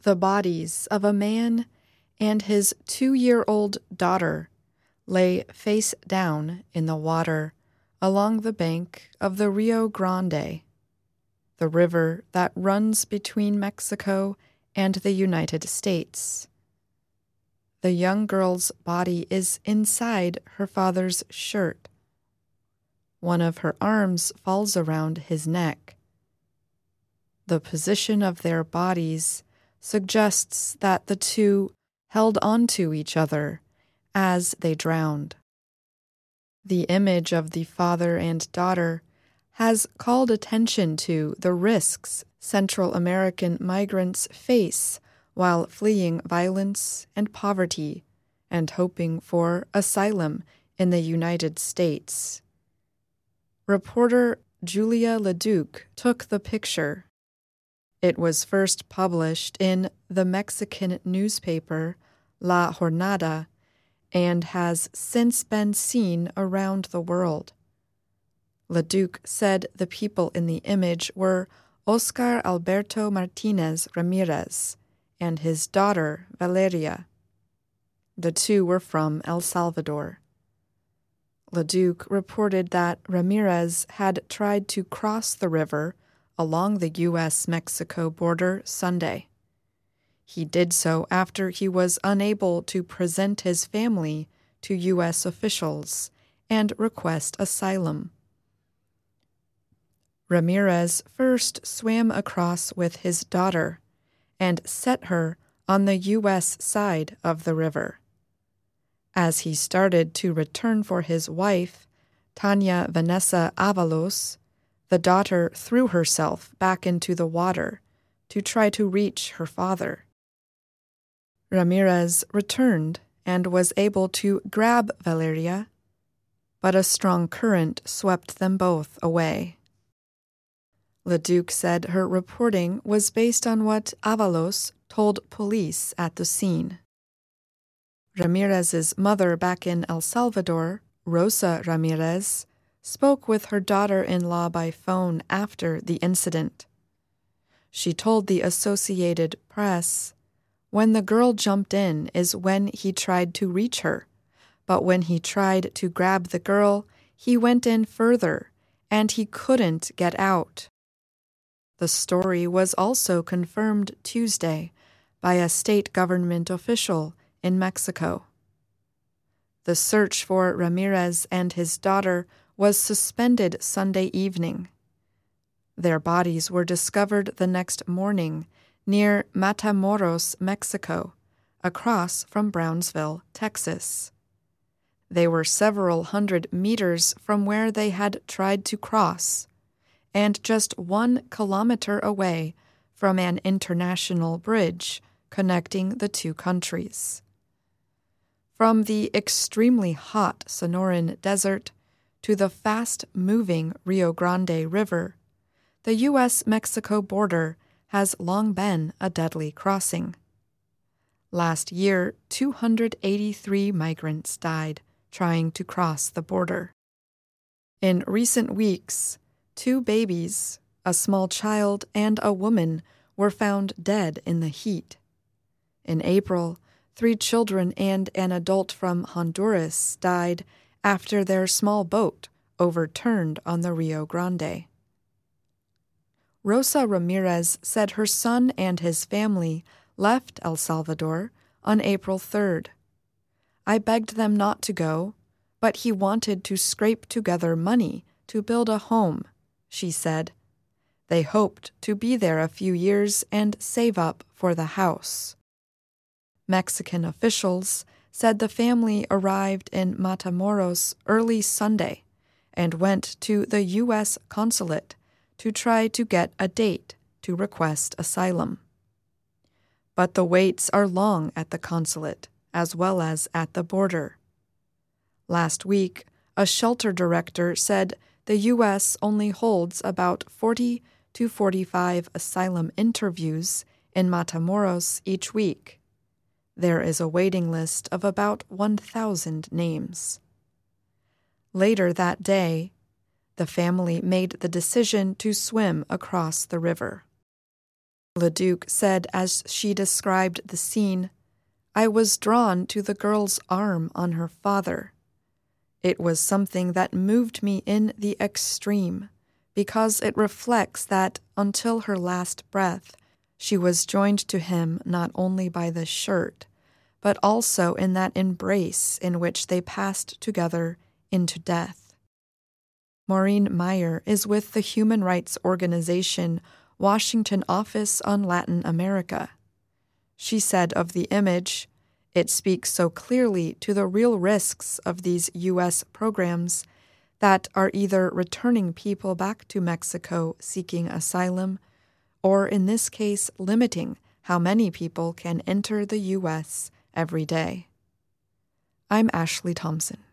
The bodies of a man and his 2-year-old daughter lay face down in the water along the bank of the Rio Grande, the river that runs between Mexico and the United States. The young girl's body is inside her father's shirt. One of her arms falls around his neck. The position of their bodies suggests that the two held onto each other as they drowned. The image of the father and daughter has called attention to the risks Central American migrants face while fleeing violence and poverty and hoping for asylum in the United States. Reporter Julia Leduc took the picture. It was first published in the Mexican newspaper La Jornada and has since been seen around the world. Leduc said the people in the image were Oscar Alberto Martinez Ramirez and his daughter Valeria. The two were from El Salvador. Leduc reported that Ramirez had tried to cross the river along the U.S.-Mexico border Sunday. He did so after he was unable to present his family to U.S. officials and request asylum. Ramirez first swam across with his daughter and set her on the U.S. side of the river. As he started to return for his wife, Tania Vanessa Avalos, the daughter threw herself back into the water to try to reach her father. Ramirez returned and was able to grab Valeria, but a strong current swept them both away. Leduc said her reporting was based on what Avalos told police at the scene. Ramirez's mother back in El Salvador, Rosa Ramirez, spoke with her daughter-in-law by phone after the incident. She told the Associated Press, "When the girl jumped in is when he tried to reach her, but when he tried to grab the girl, he went in further, and he couldn't get out." The story was also confirmed Tuesday by a state government official in Mexico. The search for Ramirez and his daughter was suspended Sunday evening. Their bodies were discovered the next morning near Matamoros, Mexico, across from Brownsville, Texas. They were several hundred meters from where they had tried to cross, and just 1 kilometer away from an international bridge connecting the two countries. From the extremely hot Sonoran Desert to the fast-moving Rio Grande River, the U.S.-Mexico border has long been a deadly crossing. Last year, 283 migrants died trying to cross the border. In recent weeks, 2 babies, a small child and a woman, were found dead in the heat. In April, 3 children and an adult from Honduras died after their small boat overturned on the Rio Grande. Rosa Ramirez said her son and his family left El Salvador on April 3rd. "I begged them not to go, but he wanted to scrape together money to build a home," she said. "They hoped to be there a few years and save up for the house." Mexican officials said the family arrived in Matamoros early Sunday and went to the U.S. consulate to try to get a date to request asylum. But the waits are long at the consulate, as well as at the border. Last week, a shelter director said the U.S. only holds about 40 to 45 asylum interviews in Matamoros each week. There is a waiting list of about 1,000 names. Later that day, the family made the decision to swim across the river. Leduc said as she described the scene, "I was drawn to the girl's arm on her father. It was something that moved me in the extreme, because it reflects that until her last breath, she was joined to him not only by the shirt, but also in that embrace in which they passed together into death." Maureen Meyer is with the human rights organization Washington Office on Latin America. She said of the image, "It speaks so clearly to the real risks of these U.S. programs that are either returning people back to Mexico seeking asylum, or in this case limiting how many people can enter the U.S. every day." I'm Ashley Thompson.